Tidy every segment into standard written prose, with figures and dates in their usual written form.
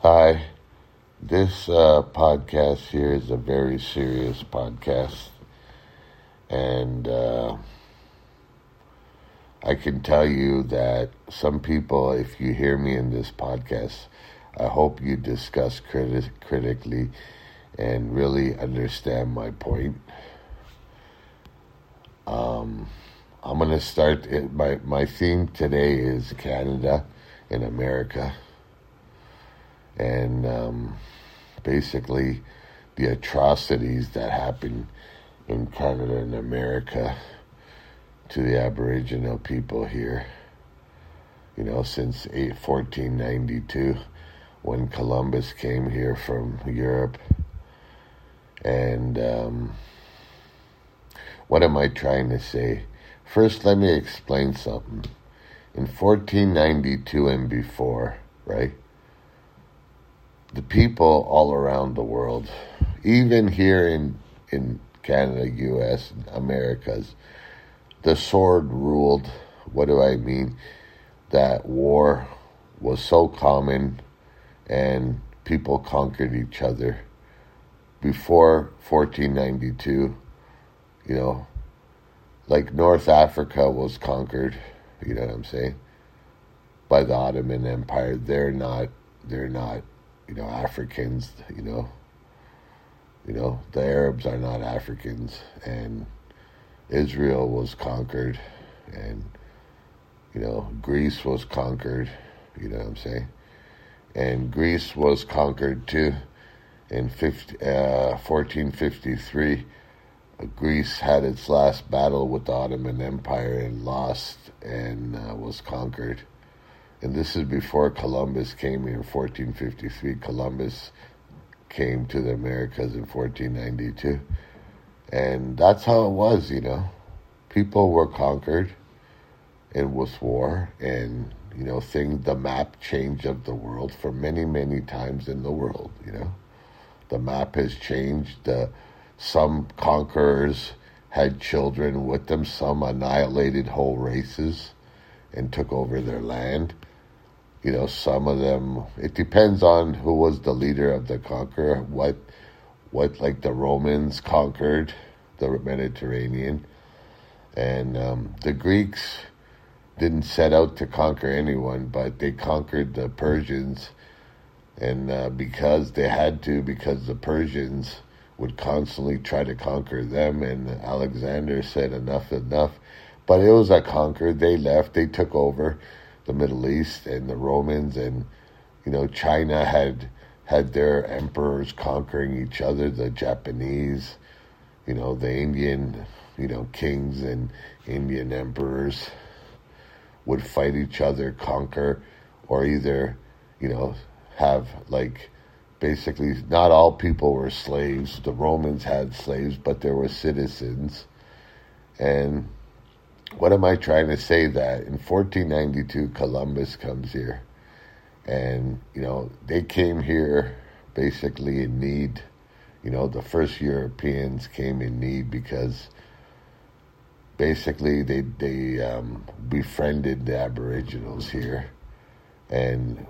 Hi, this podcast here is a very serious podcast, and I can tell you that some people, if you hear me in this podcast, I hope you discuss critically and really understand my point. I'm going to start, my theme today is Canada and America. And basically the atrocities that happen in Canada and America to the Aboriginal people here, since 1492 when Columbus came here from Europe. And what am I trying to say? First, let me explain something. In 1492 and before, right? The people all around the world, even here in Canada, U.S., Americas, the sword ruled. What do I mean? That war was so common and people conquered each other. Before 1492, like North Africa was conquered, you know what I'm saying, by the Ottoman Empire. They're not Africans, the Arabs are not Africans, and Israel was conquered, and, Greece was conquered, you know what I'm saying? And Greece was conquered too. In 1453, Greece had its last battle with the Ottoman Empire and lost and was conquered. And this is before Columbus came here in 1453. Columbus came to the Americas in 1492. And that's how it was, People were conquered. It was war. And, the map changed of the world for many, many times in the world, The map has changed. Some conquerors had children with them. Some annihilated whole races and took over their land. Some of them, it depends on who was the leader of the conqueror, what like the Romans conquered the Mediterranean. And the Greeks didn't set out to conquer anyone, but they conquered the Persians. And because they had to, because the Persians would constantly try to conquer them, and Alexander said enough. But it was a conquer. They left, they took over the Middle East, and the Romans, and China had their emperors conquering each other, the Japanese, the Indian, kings and Indian emperors would fight each other, conquer, or either, have, like, basically not all people were slaves. The Romans had slaves, but there were citizens. And what am I trying to say? That in 1492, Columbus comes here. And, they came here basically in need. The first Europeans came in need because basically they befriended the Aboriginals here. And,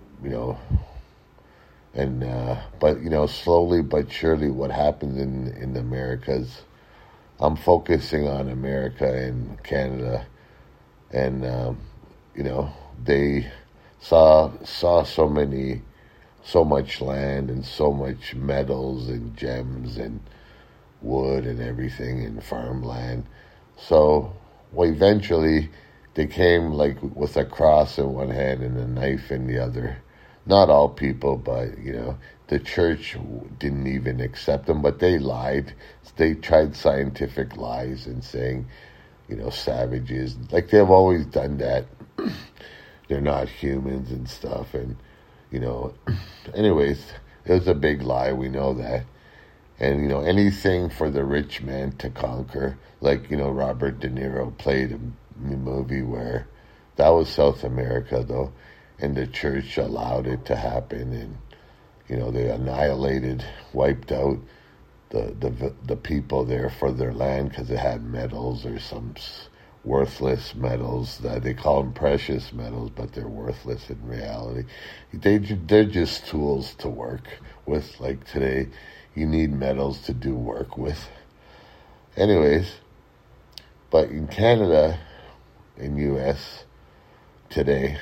but, slowly but surely what happens in the Americas, I'm focusing on America and Canada, and they saw so much land and so much metals and gems and wood and everything and farmland. So eventually they came like with a cross in one hand and a knife in the other. Not all people, but the church didn't even accept them, but they lied. They tried scientific lies and saying, savages, like they've always done that. They're not humans and stuff. And, anyways, it was a big lie. We know that. And, anything for the rich man to conquer, like, Robert De Niro played a movie where that was South America, though. And the church allowed it to happen, and they annihilated, wiped out the people there for their land because it had metals or some worthless metals. They call them precious metals, but they're worthless in reality. They're just tools to work with. Like today, you need metals to do work with. Anyways, but in Canada, in U.S. today,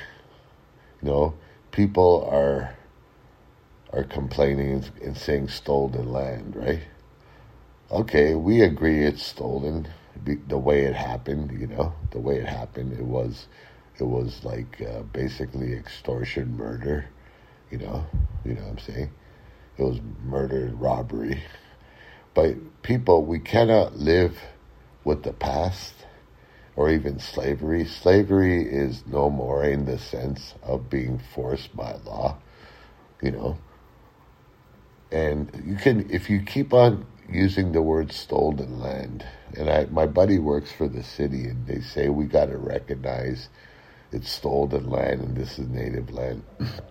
people are complaining and saying stolen land, right? Okay, we agree it's stolen. The way it happened, the way it happened, it was like basically extortion, murder, you know what I'm saying? It was murder, robbery. But people, we cannot live with the past or even slavery. Slavery is no more in the sense of being forced by law, And you can, if you keep on using the word stolen land, and my buddy works for the city, and they say we got to recognize it's stolen land and this is native land.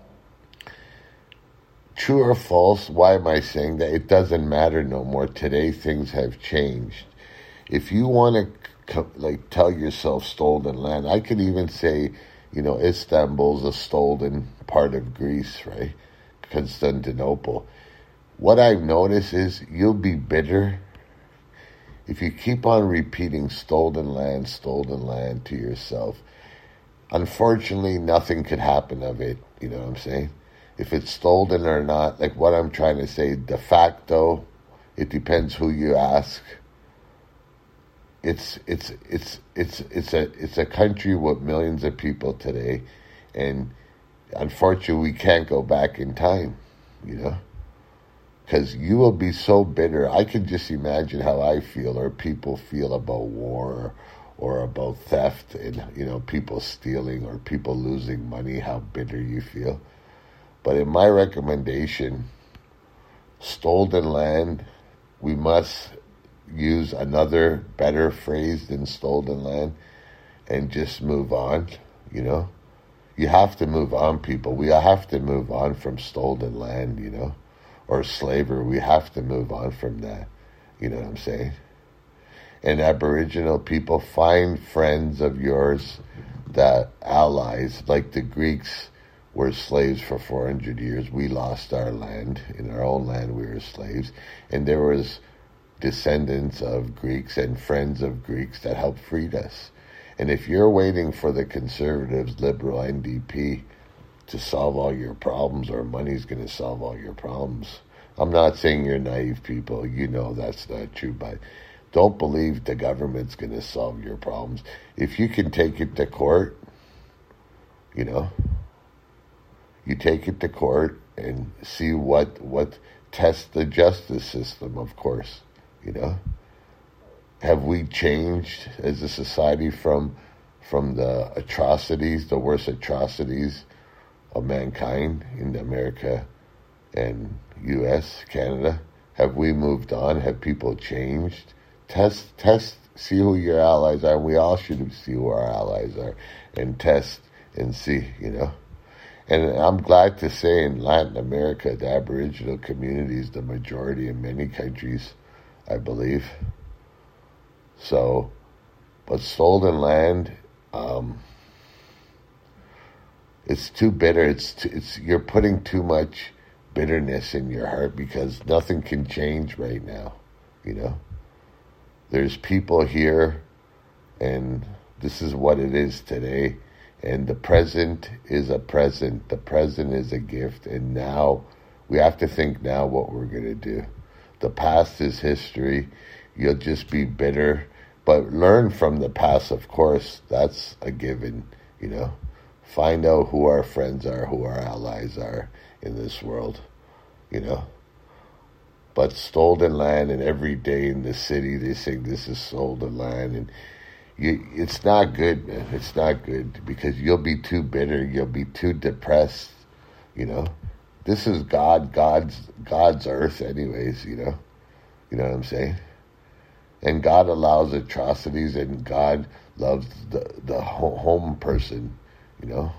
True or false? Why am I saying that? It doesn't matter no more. Today things have changed. If you want to tell yourself stolen land, I could even say, Istanbul's a stolen part of Greece, right? Constantinople. What I've noticed is you'll be bitter if you keep on repeating stolen land to yourself. Unfortunately, nothing could happen of it, you know what I'm saying? If it's stolen or not, like what I'm trying to say, de facto, it depends who you ask. It's a country with millions of people today, and unfortunately we can't go back in time, because you will be so bitter. I can just imagine how I feel or people feel about war or about theft and, people stealing or people losing money, how bitter you feel. But in my recommendation, stolen land, we must use another better phrase than stolen land and just move on, You have to move on, people. We have to move on from stolen land, or slavery. We have to move on from that. You know what I'm saying? And Aboriginal people, find friends of yours, that allies, like the Greeks were slaves for 400 years. We lost our land. In our own land, we were slaves. And there was descendants of Greeks and friends of Greeks that helped freed us. And if you're waiting for the conservatives, liberal NDP, to solve all your problems, or money's going to solve all your problems, I'm not saying you're naive people. That's not true. But don't believe the government's going to solve your problems. If you can take it to court, you take it to court and see what test the justice system, of course, Have we changed as a society from the atrocities, the worst atrocities of mankind in America and U.S., Canada? Have we moved on? Have people changed? Test, see who your allies are. We all should see who our allies are and test and see, And I'm glad to say in Latin America, the Aboriginal community is the majority in many countries, I believe. So, but stolen land, it's too bitter. It's you're putting too much bitterness in your heart because nothing can change right now, There's people here, and this is what it is today. And the present is a present. The present is a gift. And now, we have to think now what we're going to do. The past is history. You'll just be bitter. But learn from the past, of course. That's a given, Find out who our friends are, who our allies are in this world, But stolen land, and every day in the city they say this is stolen land, and it's not good, man. It's not good because you'll be too bitter. You'll be too depressed. This is God's earth, anyways. You know what I'm saying. And God allows atrocities, and God loves the home person. You know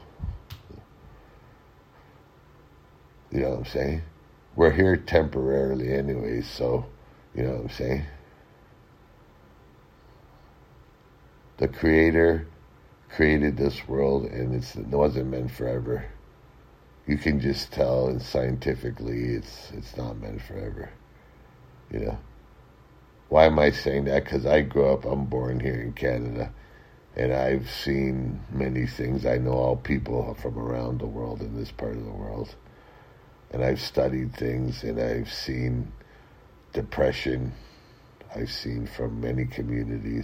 what I'm saying. We're here temporarily, anyways. So, you know what I'm saying. The Creator created this world, and it wasn't meant forever. You can just tell, and scientifically, it's not meant forever. You know. Why am I saying that? Because I'm born here in Canada, and I've seen many things. I know all people from around the world in this part of the world. And I've studied things, and I've seen depression. I've seen from many communities.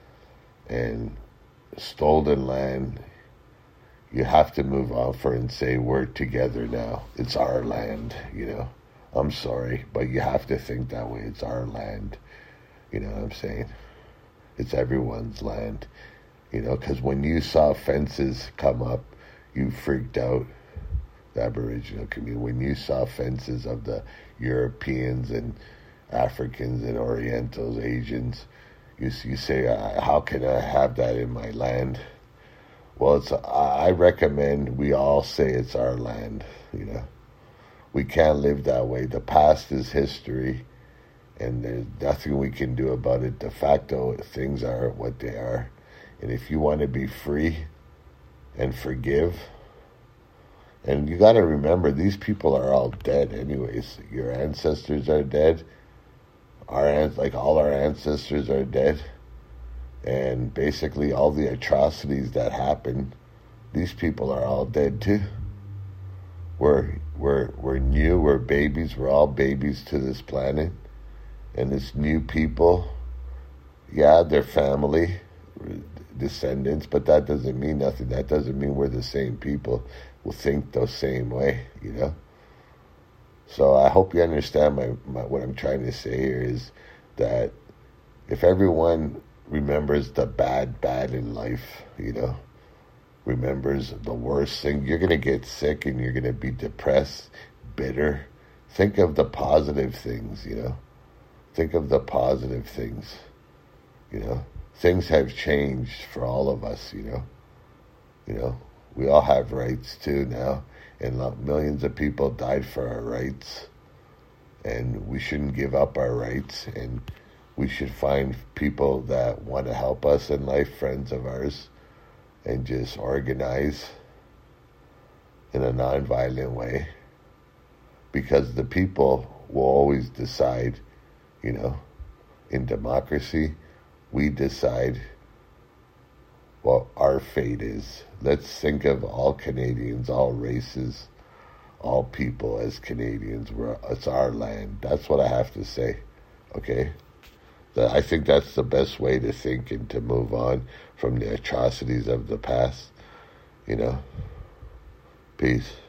And stolen land, you have to move on for and say, we're together now. It's our land, you know. I'm sorry, but you have to think that way. It's our land. You know what I'm saying? It's everyone's land. You know, because when you saw fences come up, you freaked out, the Aboriginal community. When you saw fences of the Europeans and Africans and Orientals, Asians, you say, how can I have that in my land? Well, I recommend we all say it's our land, you know. We can't live that way. The past is history, and there's nothing we can do about it. De facto, things are what they are. And if you want to be free and forgive, and you got to remember, these people are all dead anyways. Your ancestors are dead. All our ancestors are dead. And basically all the atrocities that happen, these people are all dead too. We're new, we're babies, we're all babies to this planet. And it's new people, yeah, they're family, descendants, but that doesn't mean nothing. That doesn't mean we're the same people. We'll think the same way, you know? So I hope you understand what I'm trying to say here is that if everyone remembers the bad in life, you know, remembers the worst thing, you're going to get sick and you're going to be depressed, bitter. Think of the positive things, you know. Think of the positive things, you know. Things have changed for all of us, you know. You know, we all have rights too now, and millions of people died for our rights, and we shouldn't give up our rights, and we should find people that want to help us in life, friends of ours, and just organize in a non-violent way, because the people will always decide, you know. In democracy, we decide what our fate is. Let's think of all Canadians, all races, all people as Canadians. It's our land. That's what I have to say, okay? I think that's the best way to think and to move on from the atrocities of the past, you know? Peace.